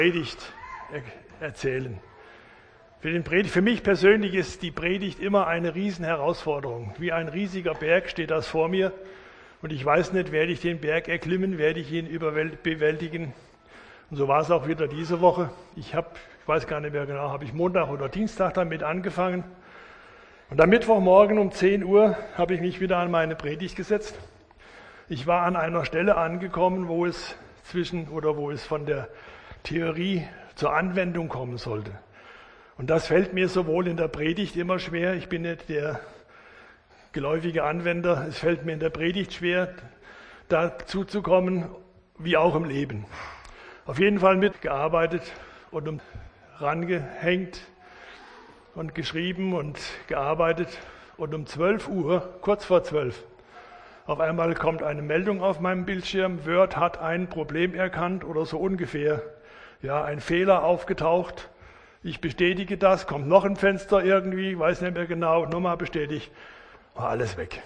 Predigt erzählen. Für mich persönlich ist die Predigt immer eine Riesenherausforderung. Wie ein riesiger Berg steht das vor mir und ich weiß nicht, werde ich den Berg erklimmen, werde ich ihn bewältigen. Und so war es auch wieder diese Woche. Ich weiß gar nicht mehr genau, habe ich Montag oder Dienstag damit angefangen. Und am Mittwochmorgen um 10 Uhr habe ich mich wieder an meine Predigt gesetzt. Ich war an einer Stelle angekommen, wo es von der Theorie zur Anwendung kommen sollte. Und das fällt mir sowohl in der Predigt immer schwer, ich bin nicht der geläufige Anwender, es fällt mir in der Predigt schwer, dazu zu kommen, wie auch im Leben. Auf jeden Fall mitgearbeitet und rangehängt und geschrieben und gearbeitet. Und um 12 Uhr, kurz vor 12, auf einmal kommt eine Meldung auf meinem Bildschirm, Word hat ein Problem erkannt oder so ungefähr. Ja, ein Fehler aufgetaucht. Ich bestätige das, kommt noch ein Fenster irgendwie, weiß nicht mehr genau, nochmal bestätigt, war alles weg.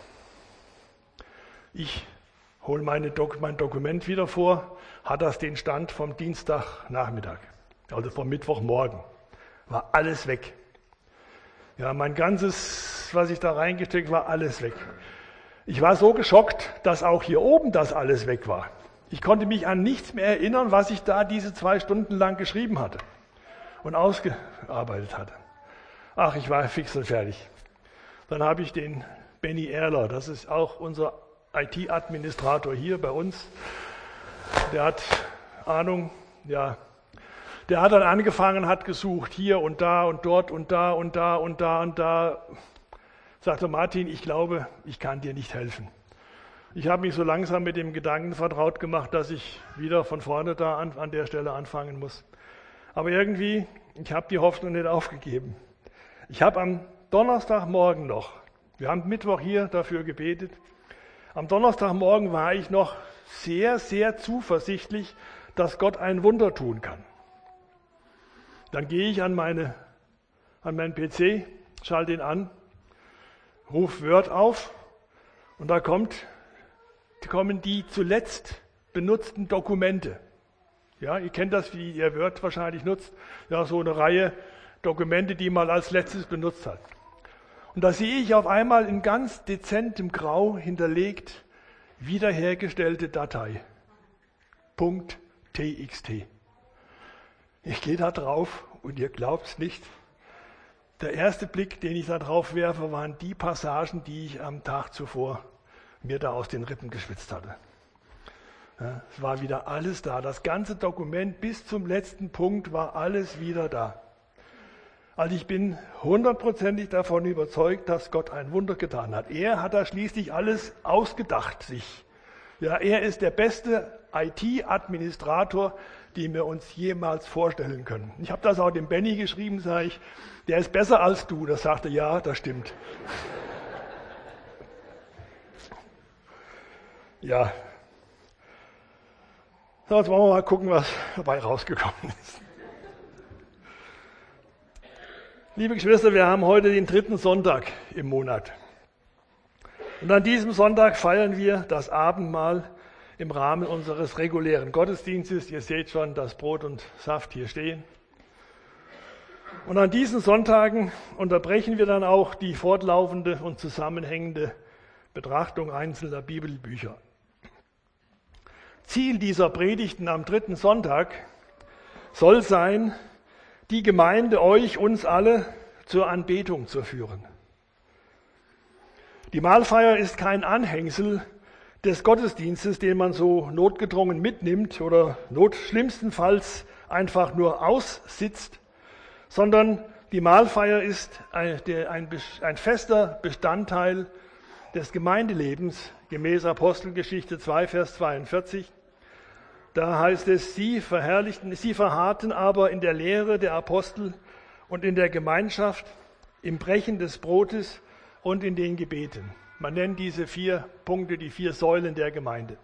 Ich hole mein Dokument wieder vor, hat das den Stand vom Dienstagnachmittag, also vom Mittwochmorgen. War alles weg. Ja, mein ganzes, was ich da reingesteckt, war alles weg. Ich war so geschockt, dass auch hier oben das alles weg war. Ich konnte mich an nichts mehr erinnern, was ich da diese 2 Stunden lang geschrieben hatte und ausgearbeitet hatte. Ach, ich war fix und fertig. Dann habe ich den Benny Erler, das ist auch unser IT-Administrator hier bei uns. Der hat Ahnung, ja. Der hat dann angefangen, hat gesucht, hier und da und dort und da und da und da und da. Sagte Martin, ich glaube, ich kann dir nicht helfen. Ich habe mich so langsam mit dem Gedanken vertraut gemacht, dass ich wieder von vorne da an der Stelle anfangen muss. Aber irgendwie, ich habe die Hoffnung nicht aufgegeben. Ich habe am Donnerstagmorgen noch, wir haben Mittwoch hier dafür gebetet, am Donnerstagmorgen war ich noch sehr, sehr zuversichtlich, dass Gott ein Wunder tun kann. Dann gehe ich an meinen PC, schalte ihn an, rufe Word auf und da kommen die zuletzt benutzten Dokumente. Ja, ihr kennt das, wie ihr Word wahrscheinlich nutzt. Ja, so eine Reihe Dokumente, die man als letztes benutzt hat. Und da sehe ich auf einmal in ganz dezentem Grau hinterlegt wiederhergestellte Datei. .txt. Ich gehe da drauf und ihr glaubt es nicht. Der erste Blick, den ich da drauf werfe, waren die Passagen, die ich am Tag zuvor mir da aus den Rippen geschwitzt hatte. Ja, es war wieder alles da. Das ganze Dokument bis zum letzten Punkt war alles wieder da. Also ich bin 100%ig davon überzeugt, dass Gott ein Wunder getan hat. Er hat da schließlich alles ausgedacht sich. Ja, er ist der beste IT-Administrator, den wir uns jemals vorstellen können. Ich habe das auch dem Benny geschrieben, sage ich, der ist besser als du. Das sagte, ja, das stimmt. Ja. So, jetzt wollen wir mal gucken, was dabei rausgekommen ist. Liebe Geschwister, wir haben heute den 3. Sonntag im Monat. Und an diesem Sonntag feiern wir das Abendmahl im Rahmen unseres regulären Gottesdienstes. Ihr seht schon, das Brot und Saft hier stehen. Und an diesen Sonntagen unterbrechen wir dann auch die fortlaufende und zusammenhängende Betrachtung einzelner Bibelbücher. Ziel dieser Predigten am 3. Sonntag soll sein, die Gemeinde, uns alle zur Anbetung zu führen. Die Mahlfeier ist kein Anhängsel des Gottesdienstes, den man so notgedrungen mitnimmt oder schlimmstenfalls einfach nur aussitzt, sondern die Mahlfeier ist ein fester Bestandteil des Gemeindelebens, gemäß Apostelgeschichte 2, Vers 42. Da heißt es, sie verharrten aber in der Lehre der Apostel und in der Gemeinschaft, im Brechen des Brotes und in den Gebeten. Man nennt diese 4 Punkte die 4 Säulen der Gemeinde.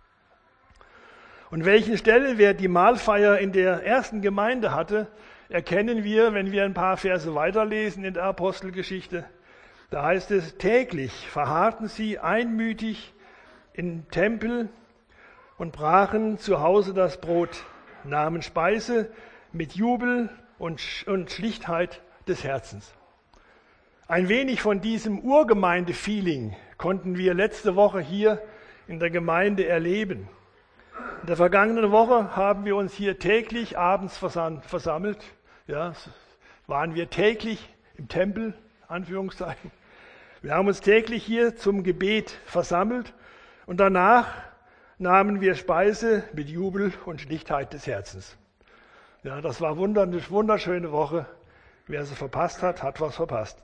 Und welchen Stellenwert die Mahlfeier in der ersten Gemeinde hatte, erkennen wir, wenn wir ein paar Verse weiterlesen in der Apostelgeschichte. Da heißt es, täglich verharrten sie einmütig im Tempel und brachen zu Hause das Brot nahmen Speise mit Jubel und Schlichtheit des Herzens. Ein wenig von diesem Urgemeinde-Feeling konnten wir letzte Woche hier in der Gemeinde erleben. In der vergangenen Woche haben wir uns hier täglich abends versammelt. Ja, waren wir täglich im Tempel, Anführungszeichen. Wir haben uns täglich hier zum Gebet versammelt und danach nahmen wir Speise mit Jubel und Schlichtheit des Herzens. Ja, das war eine wunderschöne Woche. Wer sie verpasst hat, hat was verpasst.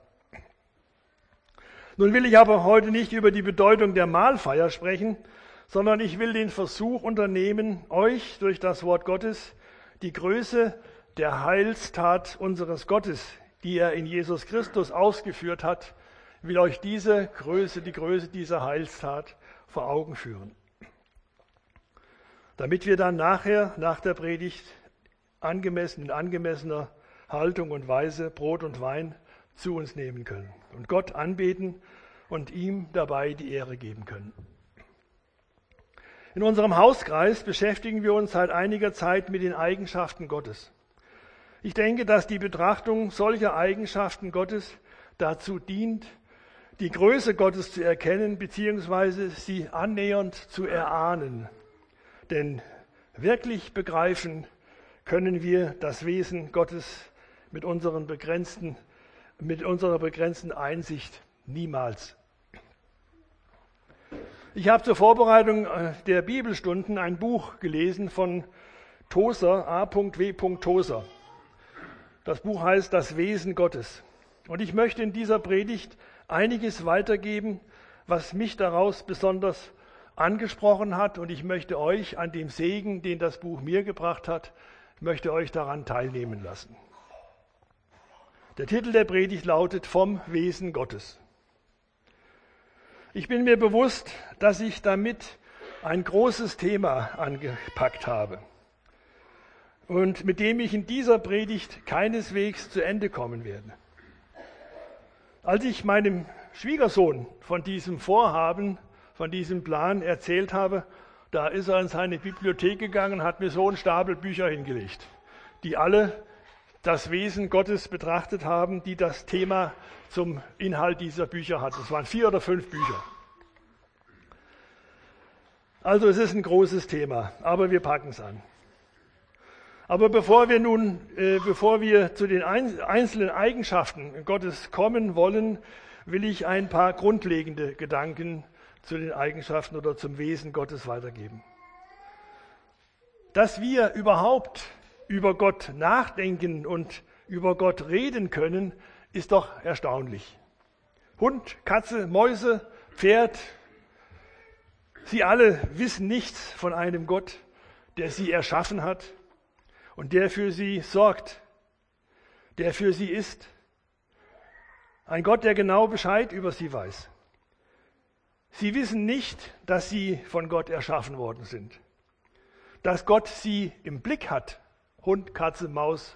Nun will ich aber heute nicht über die Bedeutung der Mahlfeier sprechen, sondern ich will den Versuch unternehmen, euch durch das Wort Gottes die Größe der Heilstat unseres Gottes, die er in Jesus Christus ausgeführt hat, will euch die Größe dieser Heilstat vor Augen führen. Damit wir dann nachher, nach der Predigt, in angemessener Haltung und Weise Brot und Wein zu uns nehmen können und Gott anbeten und ihm dabei die Ehre geben können. In unserem Hauskreis beschäftigen wir uns seit einiger Zeit mit den Eigenschaften Gottes. Ich denke, dass die Betrachtung solcher Eigenschaften Gottes dazu dient, die Größe Gottes zu erkennen bzw. sie annähernd zu erahnen. Denn wirklich begreifen können wir das Wesen Gottes mit unserer begrenzten Einsicht niemals. Ich habe zur Vorbereitung der Bibelstunden ein Buch gelesen von Tozer, A.W. Tozer. Das Buch heißt Das Wesen Gottes. Und ich möchte in dieser Predigt einiges weitergeben, was mich daraus besonders angesprochen hat. Und ich möchte euch an dem Segen, den das Buch mir gebracht hat, möchte euch daran teilnehmen lassen. Der Titel der Predigt lautet Vom Wesen Gottes. Ich bin mir bewusst, dass ich damit ein großes Thema angepackt habe und mit dem ich in dieser Predigt keineswegs zu Ende kommen werde. Als ich meinem Schwiegersohn von diesem Vorhaben, von diesem Plan erzählt habe, da ist er in seine Bibliothek gegangen und hat mir so einen Stapel Bücher hingelegt, die alle das Wesen Gottes betrachtet haben, die das Thema zum Inhalt dieser Bücher hat. Es waren 4 oder 5 Bücher. Also es ist ein großes Thema, aber wir packen es an. Aber bevor wir zu den einzelnen Eigenschaften Gottes kommen wollen, will ich ein paar grundlegende Gedanken zu den Eigenschaften oder zum Wesen Gottes weitergeben. Dass wir überhaupt über Gott nachdenken und über Gott reden können, ist doch erstaunlich. Hund, Katze, Mäuse, Pferd, sie alle wissen nichts von einem Gott, der sie erschaffen hat und der für sie sorgt, der für sie ist. Ein Gott, der genau Bescheid über sie weiß. Sie wissen nicht, dass sie von Gott erschaffen worden sind, dass Gott sie im Blick hat. Hund, Katze, Maus,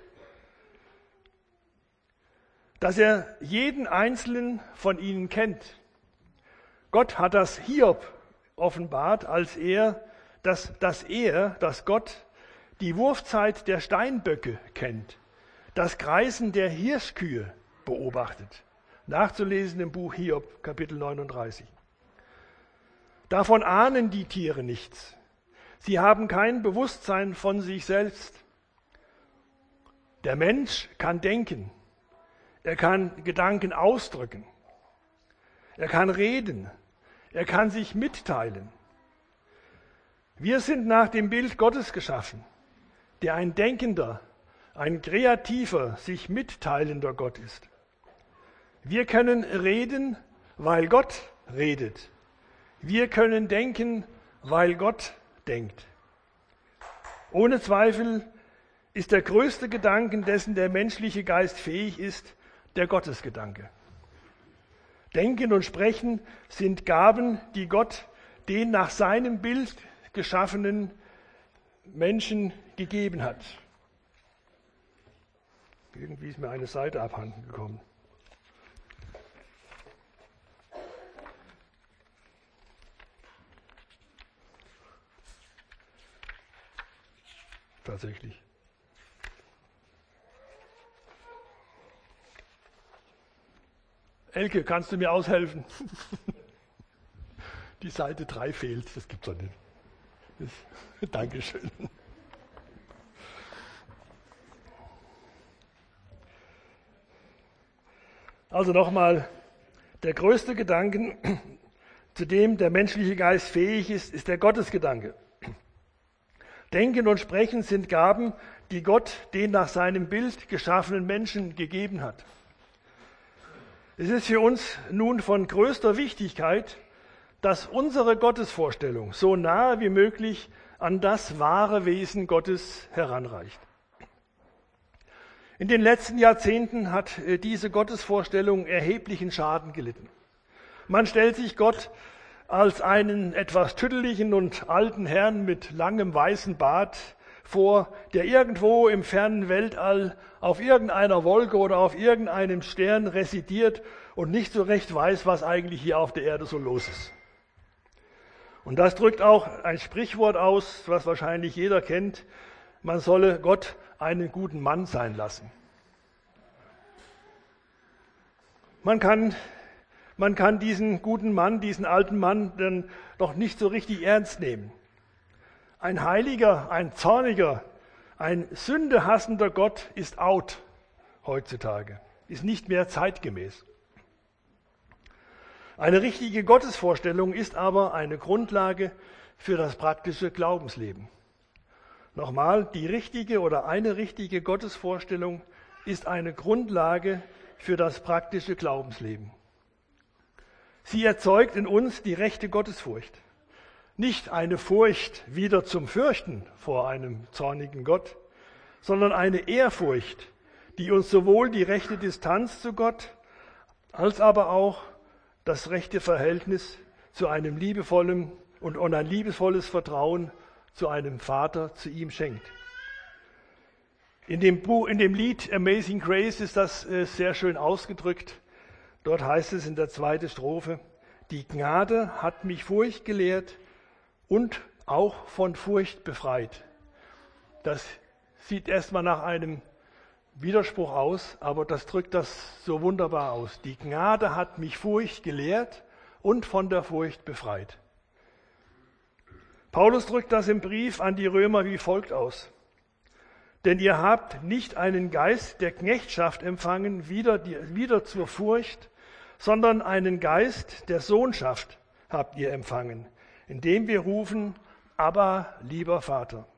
dass er jeden einzelnen von ihnen kennt. Gott hat das Hiob offenbart, dass Gott die Wurfzeit der Steinböcke kennt, das Kreisen der Hirschkühe beobachtet. Nachzulesen im Buch Hiob, Kapitel 39. Davon ahnen die Tiere nichts. Sie haben kein Bewusstsein von sich selbst. Der Mensch kann denken. Er kann Gedanken ausdrücken. Er kann reden. Er kann sich mitteilen. Wir sind nach dem Bild Gottes geschaffen, der ein denkender, ein kreativer, sich mitteilender Gott ist. Wir können reden, weil Gott redet. Wir können denken, weil Gott denkt. Ohne Zweifel ist der größte Gedanke, dessen der menschliche Geist fähig ist, der Gottesgedanke. Denken und Sprechen sind Gaben, die Gott den nach seinem Bild geschaffenen Menschen gegeben hat. Irgendwie ist mir eine Seite abhanden gekommen. tatsächlich. Elke, kannst du mir aushelfen? Die Seite 3 fehlt, das gibt's doch nicht. Dankeschön. Also nochmal, der größte Gedanke, zu dem der menschliche Geist fähig ist, ist der Gottesgedanke. Denken und Sprechen sind Gaben, die Gott den nach seinem Bild geschaffenen Menschen gegeben hat. Es ist für uns nun von größter Wichtigkeit, dass unsere Gottesvorstellung so nahe wie möglich an das wahre Wesen Gottes heranreicht. In den letzten Jahrzehnten hat diese Gottesvorstellung erheblichen Schaden gelitten. Man stellt sich Gott als einen etwas tüdeligen und alten Herrn mit langem weißen Bart vor, der irgendwo im fernen Weltall auf irgendeiner Wolke oder auf irgendeinem Stern residiert und nicht so recht weiß, was eigentlich hier auf der Erde so los ist. Und das drückt auch ein Sprichwort aus, was wahrscheinlich jeder kennt: Man solle Gott einen guten Mann sein lassen. Man kann diesen guten Mann, diesen alten Mann dann doch nicht so richtig ernst nehmen. Ein heiliger, ein zorniger, ein sündehassender Gott ist out heutzutage, ist nicht mehr zeitgemäß. Eine richtige Gottesvorstellung ist aber eine Grundlage für das praktische Glaubensleben. Nochmal, die richtige oder eine richtige Gottesvorstellung ist eine Grundlage für das praktische Glaubensleben. Sie erzeugt in uns die rechte Gottesfurcht. Nicht eine Furcht wieder zum Fürchten vor einem zornigen Gott, sondern eine Ehrfurcht, die uns sowohl die rechte Distanz zu Gott als aber auch das rechte Verhältnis zu einem liebevollen und ein liebevolles Vertrauen zu einem Vater, zu ihm schenkt. In dem Lied Amazing Grace ist das sehr schön ausgedrückt. Dort heißt es in der 2. Strophe: Die Gnade hat mich Furcht gelehrt und auch von Furcht befreit. Das sieht erstmal nach einem Widerspruch aus, aber das drückt das so wunderbar aus. Die Gnade hat mich Furcht gelehrt und von der Furcht befreit. Paulus drückt das im Brief an die Römer wie folgt aus: Denn ihr habt nicht einen Geist der Knechtschaft empfangen, wieder zur Furcht, sondern einen Geist der Sohnschaft habt ihr empfangen, indem wir rufen: Abba, lieber Vater.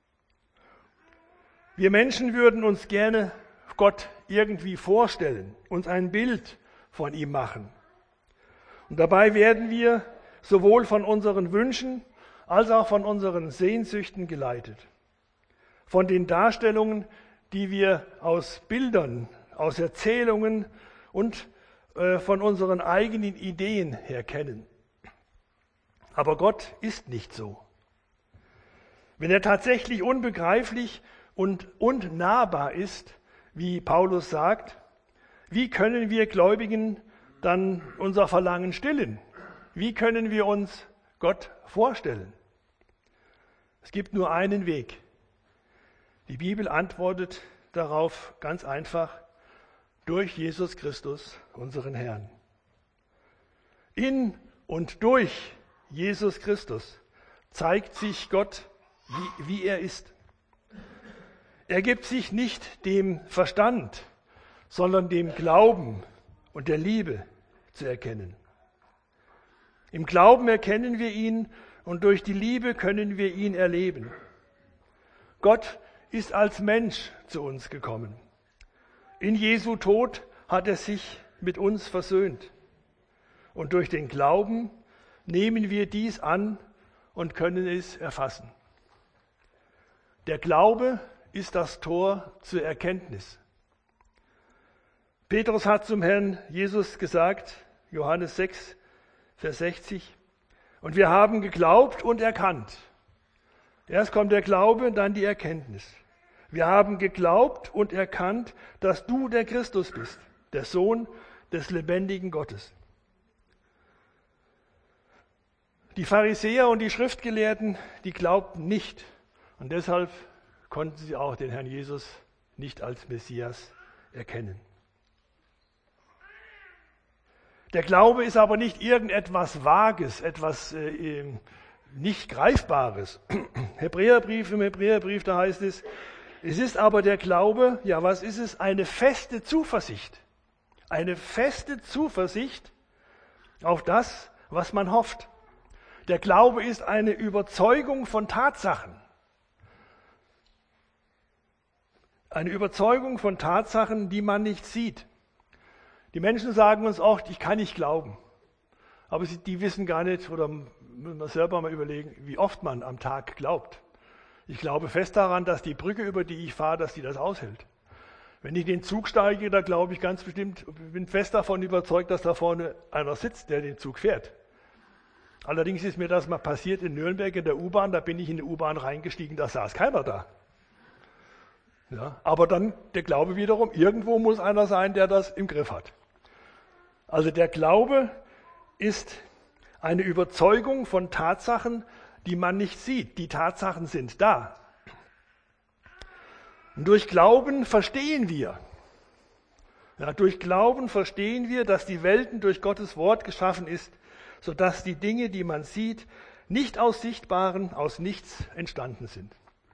Wir Menschen würden uns gerne Gott irgendwie vorstellen, uns ein Bild von ihm machen. Und dabei werden wir sowohl von unseren Wünschen als auch von unseren Sehnsüchten geleitet. Von den Darstellungen, die wir aus Bildern, aus Erzählungen und von unseren eigenen Ideen her kennen. Aber Gott ist nicht so. Wenn er tatsächlich unbegreiflich und unnahbar ist, wie Paulus sagt, wie können wir Gläubigen dann unser Verlangen stillen? Wie können wir uns Gott vorstellen? Es gibt nur einen Weg. Die Bibel antwortet darauf ganz einfach: durch Jesus Christus, unseren Herrn. In und durch Jesus Christus zeigt sich Gott, wie er ist. Er gibt sich nicht dem Verstand, sondern dem Glauben und der Liebe zu erkennen. Im Glauben erkennen wir ihn und durch die Liebe können wir ihn erleben. Gott ist als Mensch zu uns gekommen. In Jesu Tod hat er sich mit uns versöhnt. Und durch den Glauben nehmen wir dies an und können es erfassen. Der Glaube ist das Tor zur Erkenntnis. Petrus hat zum Herrn Jesus gesagt, Johannes 6, Vers 60, und wir haben geglaubt und erkannt. Erst kommt der Glaube, dann die Erkenntnis. Wir haben geglaubt und erkannt, dass du der Christus bist, der Sohn des lebendigen Gottes. Die Pharisäer und die Schriftgelehrten, die glaubten nicht. Und deshalb konnten sie auch den Herrn Jesus nicht als Messias erkennen. Der Glaube ist aber nicht irgendetwas Vages, etwas nicht Greifbares. Im Hebräerbrief, da heißt es ist aber der Glaube, ja was ist es? Eine feste Zuversicht. Eine feste Zuversicht auf das, was man hofft. Der Glaube ist eine Überzeugung von Tatsachen. Eine Überzeugung von Tatsachen, die man nicht sieht. Die Menschen sagen uns oft, ich kann nicht glauben. Aber die wissen gar nicht, oder müssen wir selber mal überlegen, wie oft man am Tag glaubt. Ich glaube fest daran, dass die Brücke, über die ich fahre, dass die das aushält. Wenn ich in den Zug steige, da glaube ich ganz bestimmt, bin fest davon überzeugt, dass da vorne einer sitzt, der den Zug fährt. Allerdings ist mir das mal passiert in Nürnberg in der U-Bahn, da bin ich in die U-Bahn reingestiegen, da saß keiner da. Ja, aber dann der Glaube wiederum, irgendwo muss einer sein, der das im Griff hat. Also der Glaube ist eine Überzeugung von Tatsachen, die man nicht sieht. Die Tatsachen sind da. Und durch Glauben verstehen wir. Ja, durch Glauben verstehen wir, dass die Welten durch Gottes Wort geschaffen ist, sodass die Dinge, die man sieht, nicht aus Sichtbaren, aus nichts entstanden sind.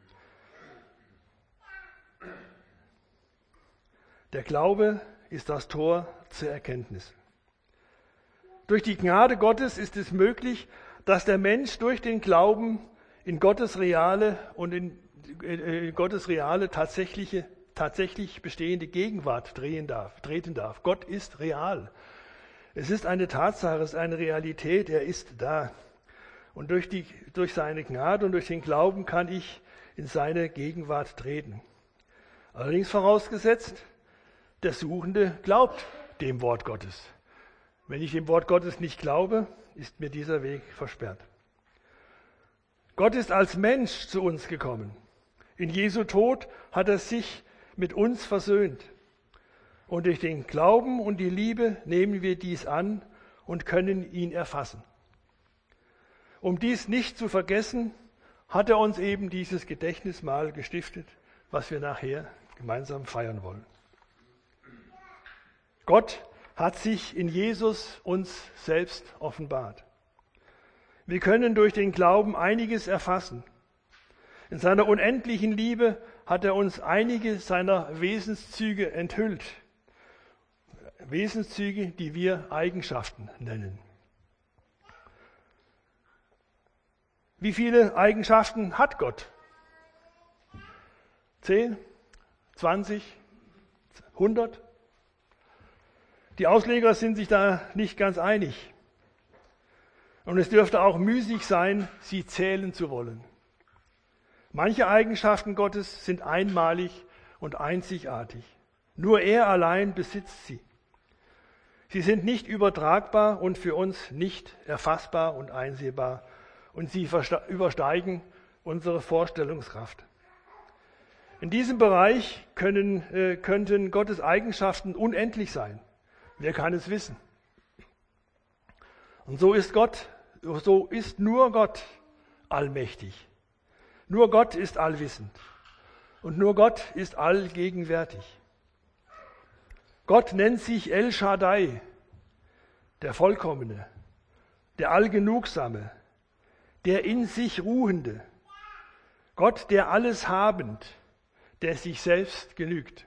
Der Glaube ist das Tor zur Erkenntnis. Durch die Gnade Gottes ist es möglich, dass der Mensch durch den Glauben in Gottes reale und in Gottes reale, tatsächlich bestehende Gegenwart treten darf. Gott ist real. Es ist eine Tatsache, es ist eine Realität, er ist da. Und durch seine Gnade und durch den Glauben kann ich in seine Gegenwart treten. Allerdings vorausgesetzt, der Suchende glaubt dem Wort Gottes. Wenn ich dem Wort Gottes nicht glaube, ist mir dieser Weg versperrt. Gott ist als Mensch zu uns gekommen. In Jesu Tod hat er sich mit uns versöhnt. Und durch den Glauben und die Liebe nehmen wir dies an und können ihn erfassen. Um dies nicht zu vergessen, hat er uns eben dieses Gedächtnismahl gestiftet, was wir nachher gemeinsam feiern wollen. Gott hat sich in Jesus uns selbst offenbart. Wir können durch den Glauben einiges erfassen. In seiner unendlichen Liebe hat er uns einige seiner Wesenszüge enthüllt. Wesenszüge, die wir Eigenschaften nennen. Wie viele Eigenschaften hat Gott? 10, 20, 100? Die Ausleger sind sich da nicht ganz einig. Und es dürfte auch müßig sein, sie zählen zu wollen. Manche Eigenschaften Gottes sind einmalig und einzigartig. Nur er allein besitzt sie. Sie sind nicht übertragbar und für uns nicht erfassbar und einsehbar. Und sie übersteigen unsere Vorstellungskraft. In diesem Bereich könnten Gottes Eigenschaften unendlich sein. Wer kann es wissen? Und so ist nur Gott allmächtig. Nur Gott ist allwissend. Und nur Gott ist allgegenwärtig. Gott nennt sich El Shaddai, der Vollkommene, der Allgenugsame, der in sich Ruhende. Gott, der alles habend, der sich selbst genügt.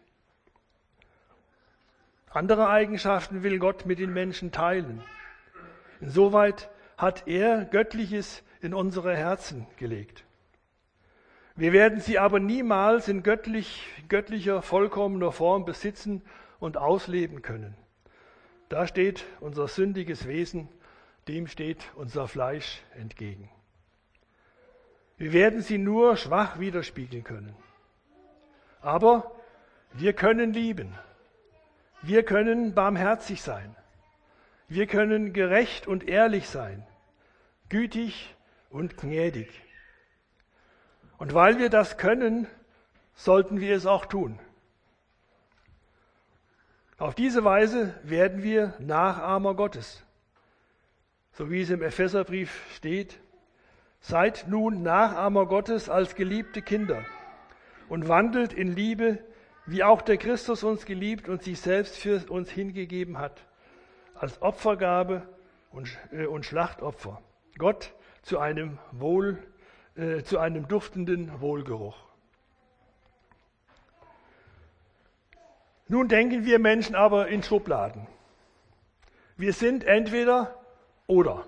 Andere Eigenschaften will Gott mit den Menschen teilen. Insoweit hat er Göttliches in unsere Herzen gelegt. Wir werden sie aber niemals in göttlicher, vollkommener Form besitzen und ausleben können. Da steht unser sündiges Wesen, dem steht unser Fleisch entgegen. Wir werden sie nur schwach widerspiegeln können. Aber wir können lieben. Wir können barmherzig sein. Wir können gerecht und ehrlich sein, gütig und gnädig. Und weil wir das können, sollten wir es auch tun. Auf diese Weise werden wir Nachahmer Gottes. So wie es im Epheserbrief steht, seid nun Nachahmer Gottes als geliebte Kinder und wandelt in Liebe, wie auch der Christus uns geliebt und sich selbst für uns hingegeben hat, als Opfergabe und Schlachtopfer, Gott zu einem duftenden Wohlgeruch. Nun denken wir Menschen aber in Schubladen. Wir sind entweder oder.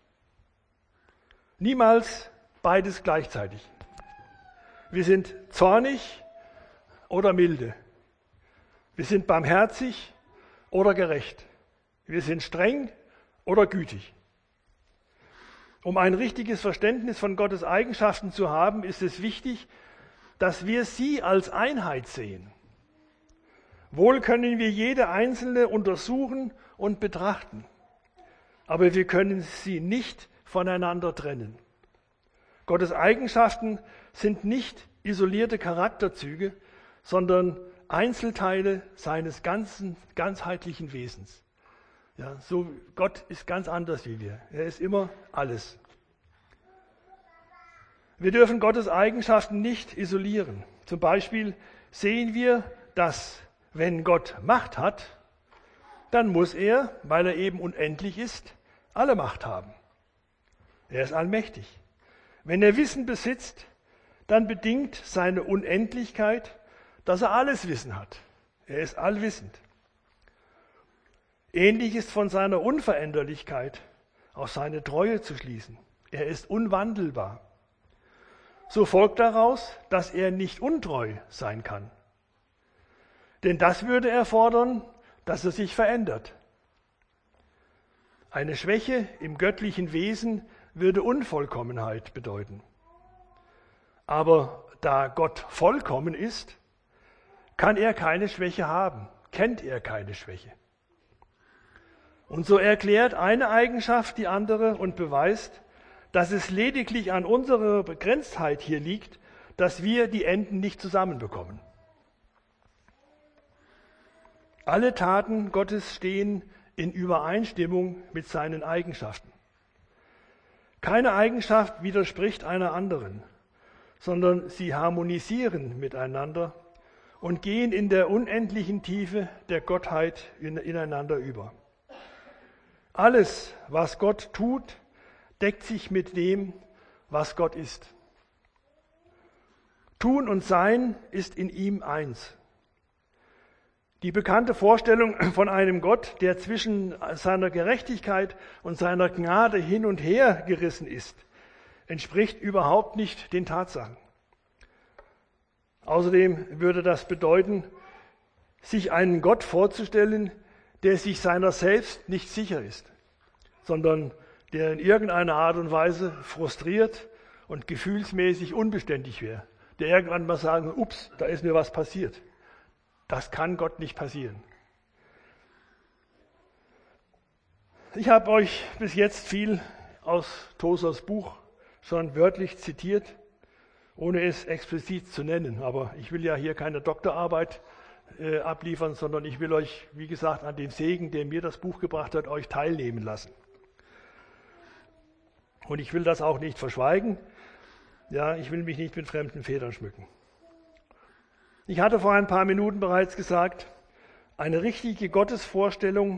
Niemals beides gleichzeitig. Wir sind zornig oder milde. Wir sind barmherzig oder gerecht. Wir sind streng oder gütig. Um ein richtiges Verständnis von Gottes Eigenschaften zu haben, ist es wichtig, dass wir sie als Einheit sehen. Wohl können wir jede einzelne untersuchen und betrachten, aber wir können sie nicht voneinander trennen. Gottes Eigenschaften sind nicht isolierte Charakterzüge, sondern Einzelteile seines ganzheitlichen Wesens. Ja, so Gott ist ganz anders wie wir. Er ist immer alles. Wir dürfen Gottes Eigenschaften nicht isolieren. Zum Beispiel sehen wir, dass wenn Gott Macht hat, dann muss er, weil er eben unendlich ist, alle Macht haben. Er ist allmächtig. Wenn er Wissen besitzt, dann bedingt seine Unendlichkeit, dass er alles Wissen hat. Er ist allwissend. Ähnlich ist von seiner Unveränderlichkeit auf seine Treue zu schließen. Er ist unwandelbar. So folgt daraus, dass er nicht untreu sein kann. Denn das würde erfordern, dass er sich verändert. Eine Schwäche im göttlichen Wesen würde Unvollkommenheit bedeuten. Aber da Gott vollkommen ist, kann er keine Schwäche haben, kennt er keine Schwäche. Und so erklärt eine Eigenschaft die andere und beweist, dass es lediglich an unserer Begrenztheit hier liegt, dass wir die Enden nicht zusammenbekommen. Alle Taten Gottes stehen in Übereinstimmung mit seinen Eigenschaften. Keine Eigenschaft widerspricht einer anderen, sondern sie harmonisieren miteinander und gehen in der unendlichen Tiefe der Gottheit ineinander über. Alles, was Gott tut, deckt sich mit dem, was Gott ist. Tun und Sein ist in ihm eins. Die bekannte Vorstellung von einem Gott, der zwischen seiner Gerechtigkeit und seiner Gnade hin und her gerissen ist, entspricht überhaupt nicht den Tatsachen. Außerdem würde das bedeuten, sich einen Gott vorzustellen, der sich seiner selbst nicht sicher ist, sondern der in irgendeiner Art und Weise frustriert und gefühlsmäßig unbeständig wäre, der irgendwann mal sagen, ups, da ist mir was passiert. Das kann Gott nicht passieren. Ich habe euch bis jetzt viel aus Tosers Buch schon wörtlich zitiert, ohne es explizit zu nennen. Aber ich will ja hier keine Doktorarbeit abliefern, sondern ich will euch, wie gesagt, an dem Segen, der mir das Buch gebracht hat, euch teilnehmen lassen. Und ich will das auch nicht verschweigen. Ja, ich will mich nicht mit fremden Federn schmücken. Ich hatte vor ein paar Minuten bereits gesagt, eine richtige Gottesvorstellung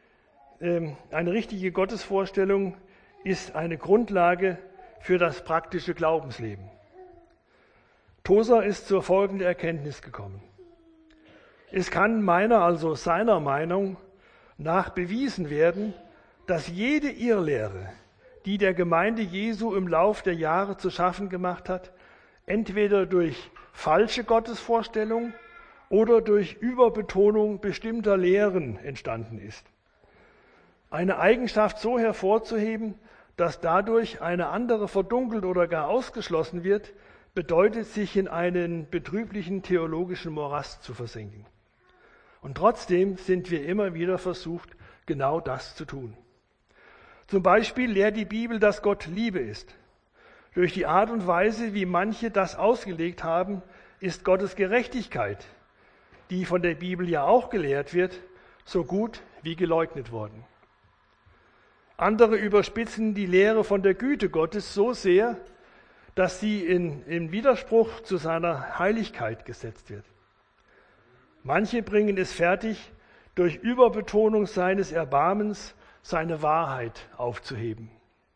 ist eine Grundlage für das praktische Glaubensleben. Tozer ist zur folgenden Erkenntnis gekommen. Es kann also seiner Meinung nach bewiesen werden, dass jede Irrlehre, die der Gemeinde Jesu im Lauf der Jahre zu schaffen gemacht hat, entweder durch falsche Gottesvorstellung oder durch Überbetonung bestimmter Lehren entstanden ist. Eine Eigenschaft so hervorzuheben, dass dadurch eine andere verdunkelt oder gar ausgeschlossen wird, bedeutet, sich in einen betrüblichen theologischen Morast zu versenken. Und trotzdem sind wir immer wieder versucht, genau das zu tun. Zum Beispiel lehrt die Bibel, dass Gott Liebe ist. Durch die Art und Weise, wie manche das ausgelegt haben, ist Gottes Gerechtigkeit, die von der Bibel ja auch gelehrt wird, so gut wie geleugnet worden. Andere überspitzen die Lehre von der Güte Gottes so sehr, dass sie in Widerspruch zu seiner Heiligkeit gesetzt wird. Manche bringen es fertig, durch Überbetonung seines Erbarmens seine Wahrheit aufzuheben.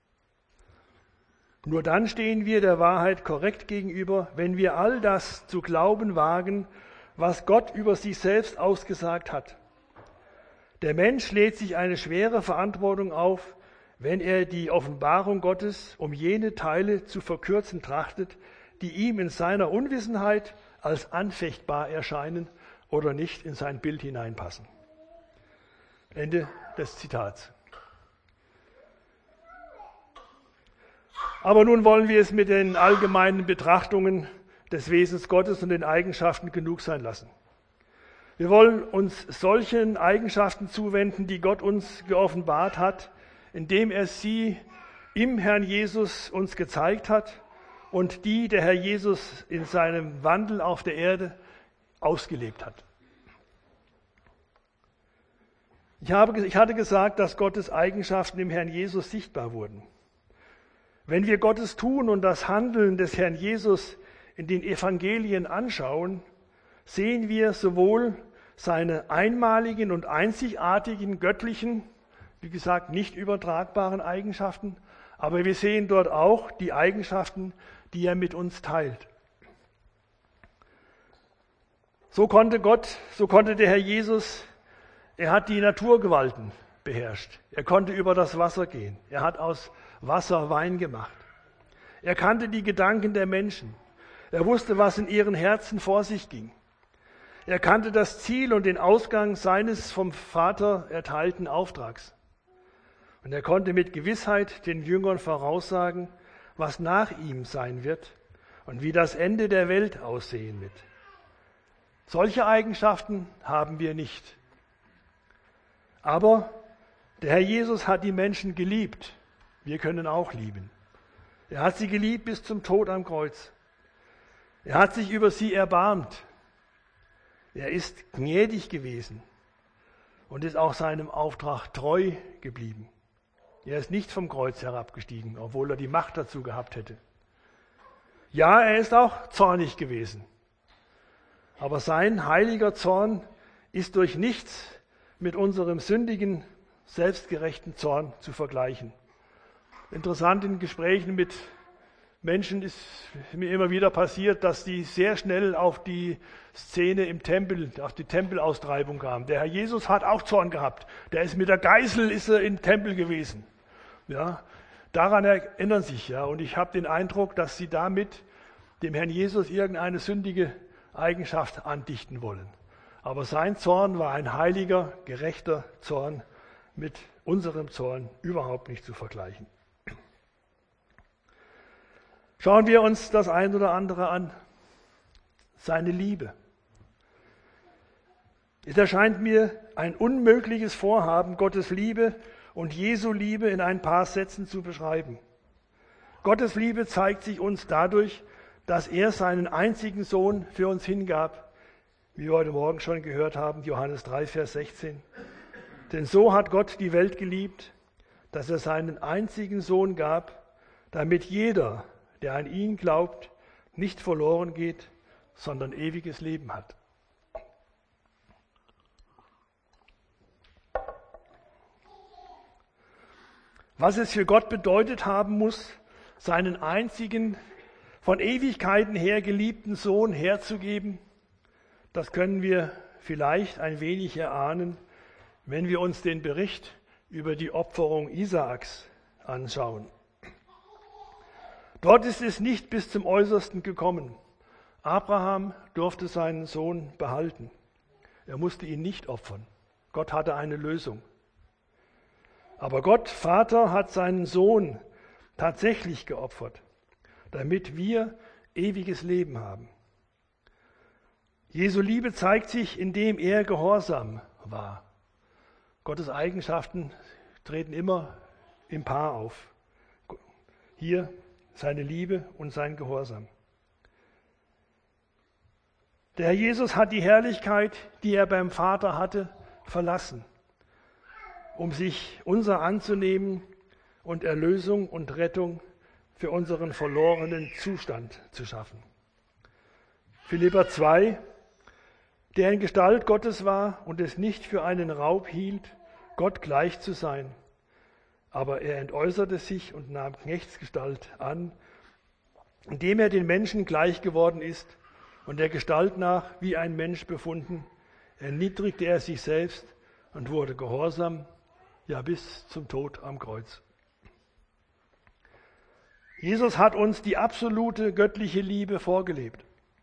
Nur dann stehen wir der Wahrheit korrekt gegenüber, wenn wir all das zu glauben wagen, was Gott über sich selbst ausgesagt hat. Der Mensch lädt sich eine schwere Verantwortung auf, wenn er die Offenbarung Gottes um jene Teile zu verkürzen trachtet, die ihm in seiner Unwissenheit als anfechtbar erscheinen oder nicht in sein Bild hineinpassen. Ende des Zitats. Aber nun wollen wir es mit den allgemeinen Betrachtungen des Wesens Gottes und den Eigenschaften genug sein lassen. Wir wollen uns solchen Eigenschaften zuwenden, die Gott uns geoffenbart hat, indem er sie im Herrn Jesus uns gezeigt hat und die der Herr Jesus in seinem Wandel auf der Erde ausgelebt hat. Ich hatte gesagt, dass Gottes Eigenschaften im Herrn Jesus sichtbar wurden. Wenn wir Gottes Tun und das Handeln des Herrn Jesus in den Evangelien anschauen, sehen wir sowohl seine einmaligen und einzigartigen göttlichen, wie gesagt, nicht übertragbaren Eigenschaften, aber wir sehen dort auch die Eigenschaften, die er mit uns teilt. So konnte der Herr Jesus, er hat die Naturgewalten beherrscht. Er konnte über das Wasser gehen. Er hat aus Wasser Wein gemacht. Er kannte die Gedanken der Menschen. Er wusste, was in ihren Herzen vor sich ging. Er kannte das Ziel und den Ausgang seines vom Vater erteilten Auftrags. Und er konnte mit Gewissheit den Jüngern voraussagen, was nach ihm sein wird und wie das Ende der Welt aussehen wird. Solche Eigenschaften haben wir nicht. Aber der Herr Jesus hat die Menschen geliebt. Wir können auch lieben. Er hat sie geliebt bis zum Tod am Kreuz. Er hat sich über sie erbarmt. Er ist gnädig gewesen und ist auch seinem Auftrag treu geblieben. Er ist nicht vom Kreuz herabgestiegen, obwohl er die Macht dazu gehabt hätte. Ja, er ist auch zornig gewesen. Aber sein heiliger Zorn ist durch nichts mit unserem sündigen, selbstgerechten Zorn zu vergleichen. Interessant in Gesprächen mit Menschen ist mir immer wieder passiert, dass die sehr schnell auf die Szene im Tempel, auf die Tempelaustreibung kamen. Der Herr Jesus hat auch Zorn gehabt. Der ist mit der Geißel im Tempel gewesen. Ja, daran erinnern sich ja. Und ich habe den Eindruck, dass sie damit dem Herrn Jesus irgendeine sündige Eigenschaft andichten wollen. Aber sein Zorn war ein heiliger, gerechter Zorn, mit unserem Zorn überhaupt nicht zu vergleichen. Schauen wir uns das ein oder andere an. Seine Liebe. Es erscheint mir ein unmögliches Vorhaben, Gottes Liebe und Jesu Liebe in ein paar Sätzen zu beschreiben. Gottes Liebe zeigt sich uns dadurch, dass er seinen einzigen Sohn für uns hingab, wie wir heute Morgen schon gehört haben, Johannes 3, Vers 16. Denn so hat Gott die Welt geliebt, dass er seinen einzigen Sohn gab, damit jeder, der an ihn glaubt, nicht verloren geht, sondern ewiges Leben hat. Was es für Gott bedeutet haben muss, seinen einzigen, von Ewigkeiten her geliebten Sohn herzugeben, das können wir vielleicht ein wenig erahnen, wenn wir uns den Bericht über die Opferung Isaaks anschauen. Dort ist es nicht bis zum Äußersten gekommen. Abraham durfte seinen Sohn behalten. Er musste ihn nicht opfern. Gott hatte eine Lösung. Aber Gott, Vater, hat seinen Sohn tatsächlich geopfert, damit wir ewiges Leben haben. Jesu Liebe zeigt sich, indem er gehorsam war. Gottes Eigenschaften treten immer im Paar auf. Hier seine Liebe und sein Gehorsam. Der Herr Jesus hat die Herrlichkeit, die er beim Vater hatte, verlassen, um sich unser anzunehmen und Erlösung und Rettung für unseren verlorenen Zustand zu schaffen. Philipper 2, der in Gestalt Gottes war und es nicht für einen Raub hielt, Gott gleich zu sein. Aber er entäußerte sich und nahm Knechtsgestalt an, indem er den Menschen gleich geworden ist und der Gestalt nach wie ein Mensch befunden, erniedrigte er sich selbst und wurde gehorsam, ja bis zum Tod am Kreuz. Jesus hat uns die absolute göttliche Liebe vorgelebt.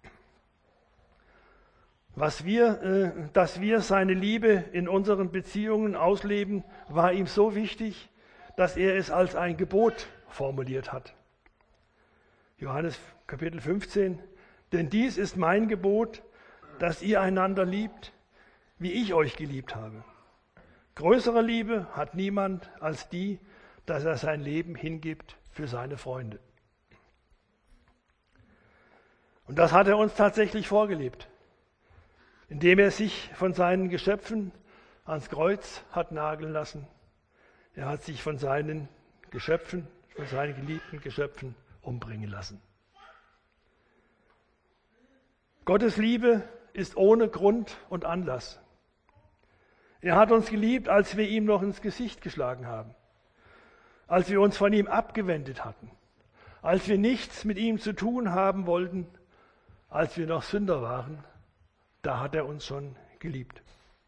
Dass wir seine Liebe in unseren Beziehungen ausleben, war ihm so wichtig, dass er es als ein Gebot formuliert hat. Johannes Kapitel 15, denn dies ist mein Gebot, dass ihr einander liebt, wie ich euch geliebt habe. Größere Liebe hat niemand als die, dass er sein Leben hingibt für seine Freunde. Und das hat er uns tatsächlich vorgelebt, indem er sich von seinen Geschöpfen ans Kreuz hat nageln lassen. Er hat sich von seinen Geschöpfen, von seinen geliebten Geschöpfen umbringen lassen. Gottes Liebe ist ohne Grund und Anlass. Er hat uns geliebt, als wir ihm noch ins Gesicht geschlagen haben, als wir uns von ihm abgewendet hatten, als wir nichts mit ihm zu tun haben wollten, als wir noch Sünder waren. Da hat er uns schon geliebt.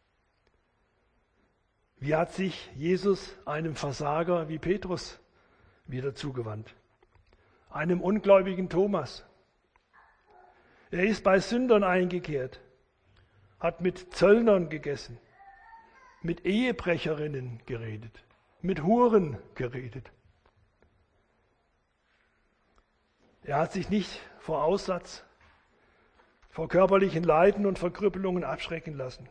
Wie hat sich Jesus einem Versager wie Petrus wieder zugewandt? Einem ungläubigen Thomas. Er ist bei Sündern eingekehrt, hat mit Zöllnern gegessen, mit Ehebrecherinnen geredet, mit Huren geredet. Er hat sich nicht vor Aussatz, vor körperlichen Leiden und Verkrüppelungen abschrecken lassen.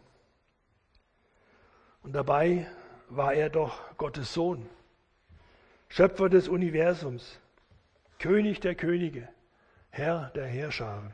Und dabei war er doch Gottes Sohn, Schöpfer des Universums, König der Könige, Herr der Heerscharen.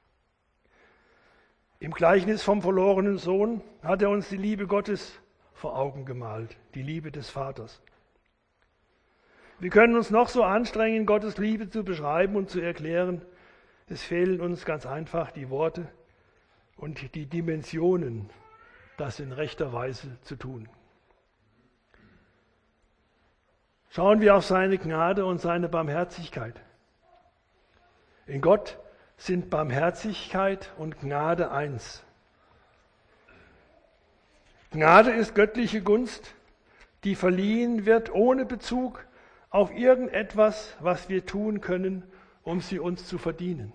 Im Gleichnis vom verlorenen Sohn hat er uns die Liebe Gottes vor Augen gemalt, die Liebe des Vaters. Wir können uns noch so anstrengen, Gottes Liebe zu beschreiben und zu erklären. Es fehlen uns ganz einfach die Worte und die Dimensionen, das in rechter Weise zu tun. Schauen wir auf seine Gnade und seine Barmherzigkeit. In Gott sind Barmherzigkeit und Gnade eins. Gnade ist göttliche Gunst, die verliehen wird ohne Bezug auf irgendetwas, was wir tun können, um sie uns zu verdienen.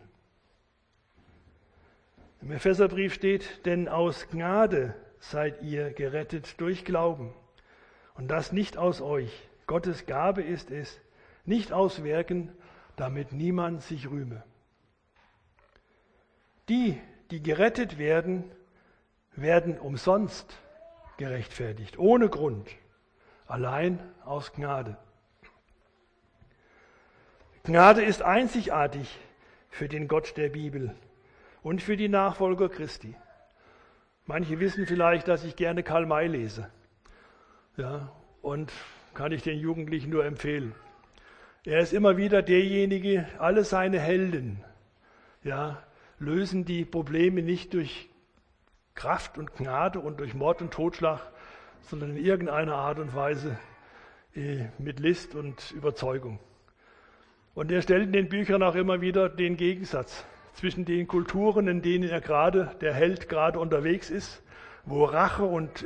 Im Epheserbrief steht, denn aus Gnade seid ihr gerettet durch Glauben. Und das nicht aus euch. Gottes Gabe ist es, nicht aus Werken, damit niemand sich rühme. Die, die gerettet werden, werden umsonst gerechtfertigt, ohne Grund, allein aus Gnade. Gnade ist einzigartig für den Gott der Bibel und für die Nachfolger Christi. Manche wissen vielleicht, dass ich gerne Karl May lese. Ja, und kann ich den Jugendlichen nur empfehlen. Er ist immer wieder derjenige, alle seine Helden, ja, lösen die Probleme nicht durch Kraft und Gnade und durch Mord und Totschlag, sondern in irgendeiner Art und Weise mit List und Überzeugung. Und er stellt in den Büchern auch immer wieder den Gegensatz zwischen den Kulturen, in denen der Held gerade unterwegs ist, wo Rache und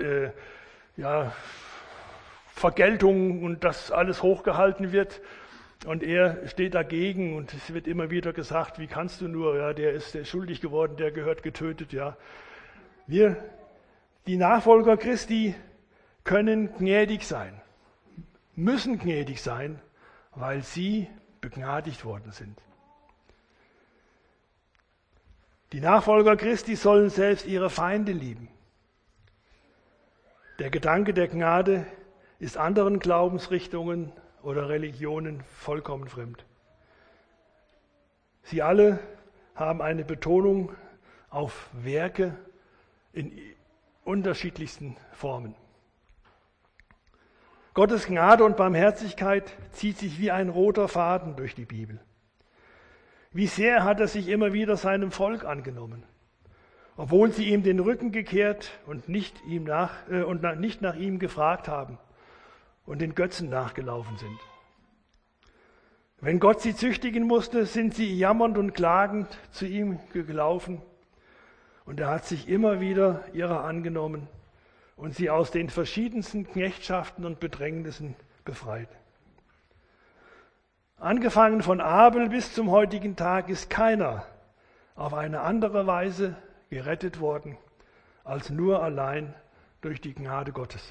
Vergeltung und das alles hochgehalten wird. Und er steht dagegen und es wird immer wieder gesagt, wie kannst du nur, ja, der ist schuldig geworden, der gehört getötet, ja. Wir, die Nachfolger Christi, können gnädig sein, müssen gnädig sein, weil sie begnadigt worden sind. Die Nachfolger Christi sollen selbst ihre Feinde lieben. Der Gedanke der Gnade ist anderen Glaubensrichtungen oder Religionen vollkommen fremd. Sie alle haben eine Betonung auf Werke in unterschiedlichsten Formen. Gottes Gnade und Barmherzigkeit zieht sich wie ein roter Faden durch die Bibel. Wie sehr hat er sich immer wieder seinem Volk angenommen, obwohl sie ihm den Rücken gekehrt und nicht nach ihm gefragt haben und den Götzen nachgelaufen sind. Wenn Gott sie züchtigen musste, sind sie jammernd und klagend zu ihm gelaufen, und er hat sich immer wieder ihrer angenommen und sie aus den verschiedensten Knechtschaften und Bedrängnissen befreit. Angefangen von Abel bis zum heutigen Tag ist keiner auf eine andere Weise gerettet worden, als nur allein durch die Gnade Gottes.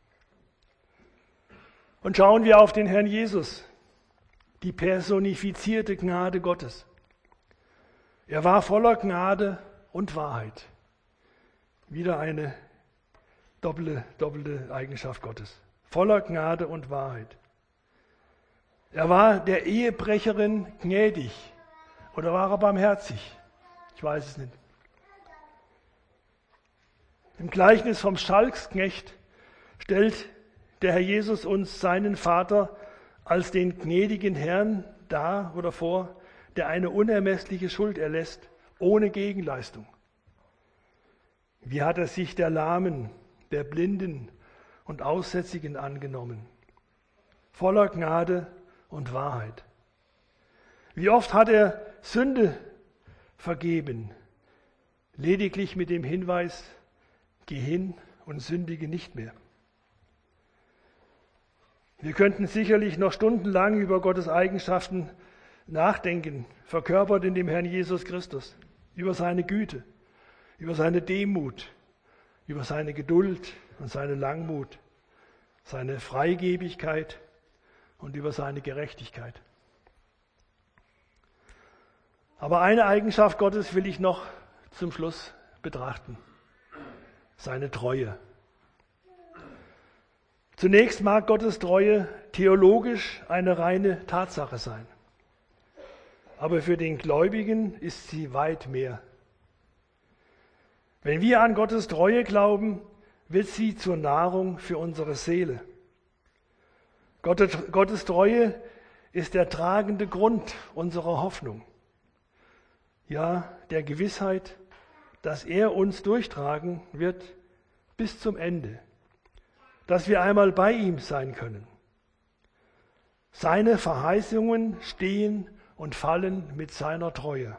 Und schauen wir auf den Herrn Jesus, die personifizierte Gnade Gottes. Er war voller Gnade und Wahrheit. Wieder eine doppelte Eigenschaft Gottes. Voller Gnade und Wahrheit. Er war der Ehebrecherin gnädig. Oder war er barmherzig? Ich weiß es nicht. Im Gleichnis vom Schalksknecht stellt der Herr Jesus uns seinen Vater als den gnädigen Herrn dar oder vor, der eine unermessliche Schuld erlässt, ohne Gegenleistung. Wie hat er sich der Lahmen, der Blinden und Aussätzigen angenommen? Voller Gnade und Wahrheit. Wie oft hat er Sünde vergeben, lediglich mit dem Hinweis, geh hin und sündige nicht mehr. Wir könnten sicherlich noch stundenlang über Gottes Eigenschaften nachdenken, verkörpert in dem Herrn Jesus Christus, über seine Güte, über seine Demut, über seine Geduld und seine Langmut, seine Freigebigkeit und über seine Gerechtigkeit. Aber eine Eigenschaft Gottes will ich noch zum Schluss betrachten: seine Treue. Zunächst mag Gottes Treue theologisch eine reine Tatsache sein. Aber für den Gläubigen ist sie weit mehr. Wenn wir an Gottes Treue glauben, wird sie zur Nahrung für unsere Seele. Gottes Treue ist der tragende Grund unserer Hoffnung. Ja, der Gewissheit, dass er uns durchtragen wird bis zum Ende, dass wir einmal bei ihm sein können. Seine Verheißungen stehen und fallen mit seiner Treue.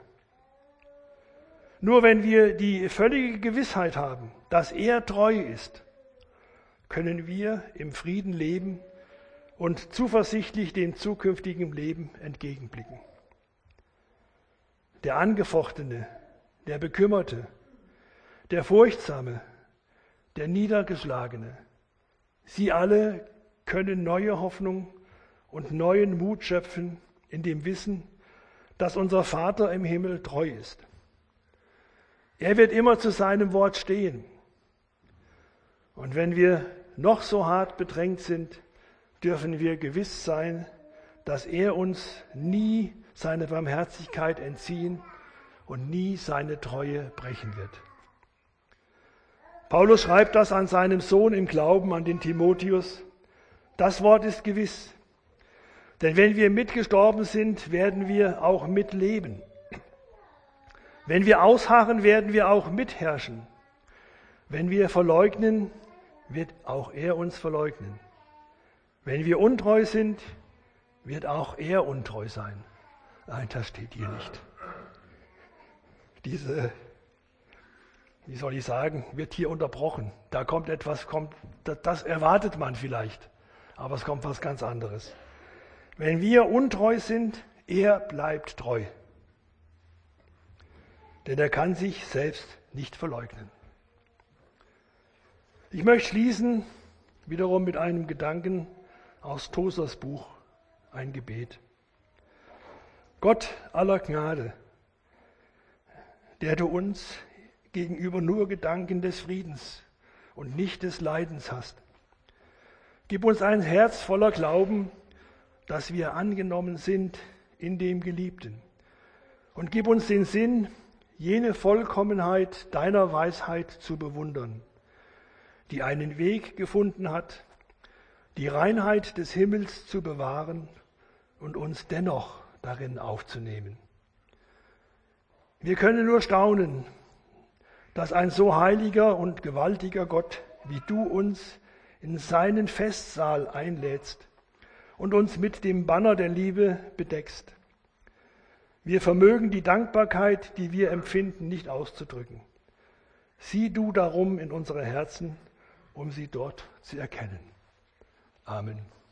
Nur wenn wir die völlige Gewissheit haben, dass er treu ist, können wir im Frieden leben und zuversichtlich dem zukünftigen Leben entgegenblicken. Der Angefochtene, der Bekümmerte, der Furchtsame, der Niedergeschlagene, sie alle können neue Hoffnung und neuen Mut schöpfen in dem Wissen, dass unser Vater im Himmel treu ist. Er wird immer zu seinem Wort stehen. Und wenn wir noch so hart bedrängt sind, dürfen wir gewiss sein, dass er uns nie seine Barmherzigkeit entziehen und nie seine Treue brechen wird. Paulus schreibt das an seinem Sohn im Glauben, an den Timotheus. Das Wort ist gewiss. Denn wenn wir mitgestorben sind, werden wir auch mitleben. Wenn wir ausharren, werden wir auch mitherrschen. Wenn wir verleugnen, wird auch er uns verleugnen. Wenn wir untreu sind, wird auch er untreu sein. Nein, das steht hier nicht. Wie soll ich sagen, wird hier unterbrochen. Da kommt etwas, das erwartet man vielleicht, aber es kommt was ganz anderes. Wenn wir untreu sind, er bleibt treu. Denn er kann sich selbst nicht verleugnen. Ich möchte schließen wiederum mit einem Gedanken aus Tosas Buch, ein Gebet. Gott aller Gnade, der du uns gegenüber nur Gedanken des Friedens und nicht des Leidens hast, gib uns ein Herz voller Glauben, dass wir angenommen sind in dem Geliebten. Und gib uns den Sinn, jene Vollkommenheit deiner Weisheit zu bewundern, die einen Weg gefunden hat, die Reinheit des Himmels zu bewahren und uns dennoch darin aufzunehmen. Wir können nur staunen, dass ein so heiliger und gewaltiger Gott wie du uns in seinen Festsaal einlädst und uns mit dem Banner der Liebe bedeckst. Wir vermögen die Dankbarkeit, die wir empfinden, nicht auszudrücken. Sieh du darum in unsere Herzen, um sie dort zu erkennen. Amen.